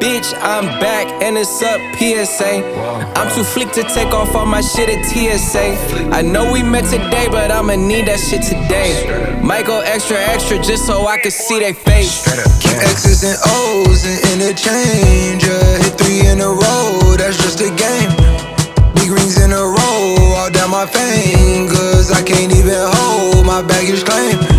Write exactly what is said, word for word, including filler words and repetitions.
Bitch, I'm back and it's up P S A. I'm too flick to take off all my shit at T S A. I know we met today, but I'ma need that shit today. Might go extra, extra just so I can see they face. X's and O's and interchange. Yeah, hit three in a row, that's just a game. Big rings in a row, all down my fingers. I can't even hold my baggage claim.